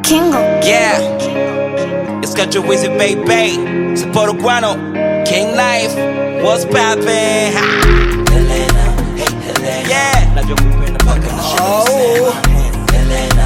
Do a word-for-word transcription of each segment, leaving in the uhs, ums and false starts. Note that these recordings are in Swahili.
Kingo. Yeah, it's got your wizard, baby. Sapporo Guano, King Life, what's poppin'? Helena, hey Helena. Yeah, oh, Helena,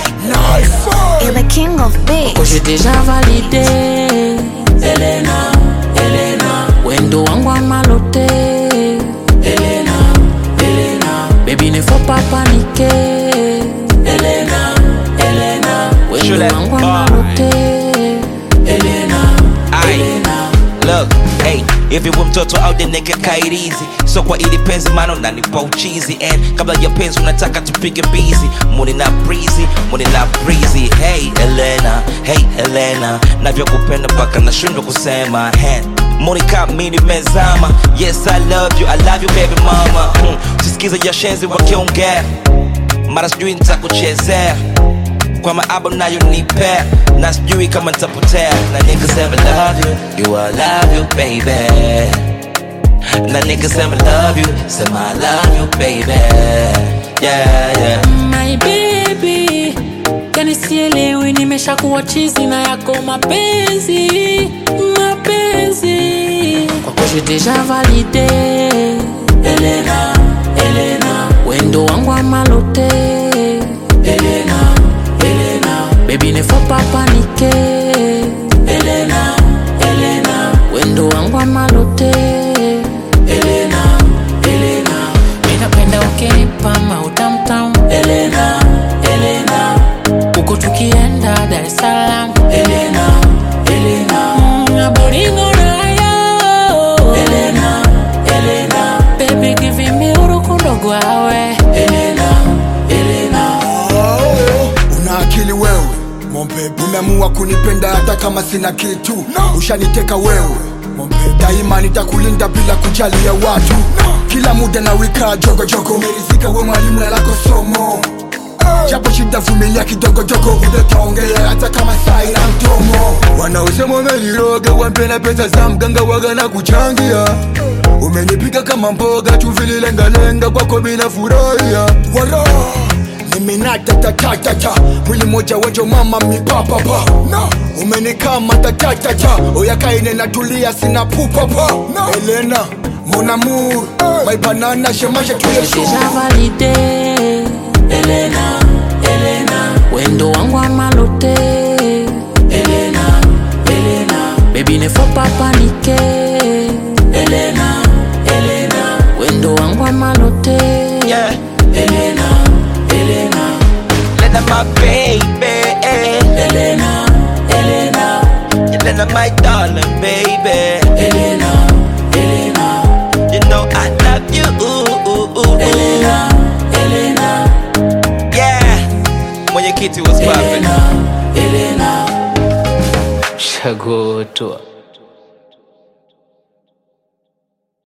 Et le King of Beats. Oh, j'ai déjà validé. Helena, Helena. Wendo wangu amalote. Helena, Helena. Baby, ne faut pas paniquer. Helena, Helena. Wendo wangu amalote. Helena, Helena. Look, hey, if you mtoto out the nigga kairizi. So kwa ili penzi mano na nipa uchizi. And kabla ya penzi unataka tupige busy. Muni na breezy, muni na breezy. Hey Helena, hey Helena. Navyo kupenda baka na shundwa kusema. Hey, Monica mini mezama. Yes I love you, I love you baby mama. hmm. Sisikiza ya shenzi wakiongea. Mara sijui nitakuchezea. Kwa maabo nayo nipea. Na sijui kama nitapotea. Na niggas ever love you, you I love you baby. Na niggas ever love you, say I love you baby. Yeah, yeah. My baby, kanisielewi nimesha kuwa chizi na yako mapenzi. Mapenzi kwako j'ai déjà validé. Helena, Helena. Wendo wangu amalote. Helena, Helena. Baby ne faut pas paniquer. Helena, Helena. Wendo wangu amalote. Helena, Helena. Minapenda ukinipa mautamtam. Helena, Helena. Uko tukienda Dar es Salaam. Helena, Helena. Mm, aboringo na yo. Helena, Helena. Baby give me urukundo gwawe. Helena, Helena. Oh, una akili wewe Mompepe, umeamua kunipenda hata kama sina kitu no. Ushaniteka wewe Mompepe, daima nitakulinda bila kujali ya watu no. Kila muda na wika jogo jogo. Umerizika we mwalimu na lako somo. Japo shida vumilia kidogo dogo. Udataongea hata kama saa ina mtomo. Wanaosema umeniroga wampena pesa za mganga waga na kuchangia. Umenipika kama mboga chuvili lenga lenga kwako bila furahia. Waro Niminata ta ta ta ta. Mwili moja wajo mama mipapapa no. Umenikama ta ta ta ta. Oya kaine natulia sina pupapa no. Helena, mon amour, hey. My banana shemasha tuye J'ai déjà validé. Helena, Helena. Wendo wangu amalote. Helena, Helena. Baby ne faut pas paniquer. Helena, Helena. Wendo wangu amalote. Yeah, Helena, Helena. Helena my baby. Helena, Helena. Helena my darling baby. Helena, Helena. You know I love you. Ooh, ooh, ooh. Helena, Helena. Yeah, mwenyekiti was poppin'. Helena, Helena. Chaguo tu.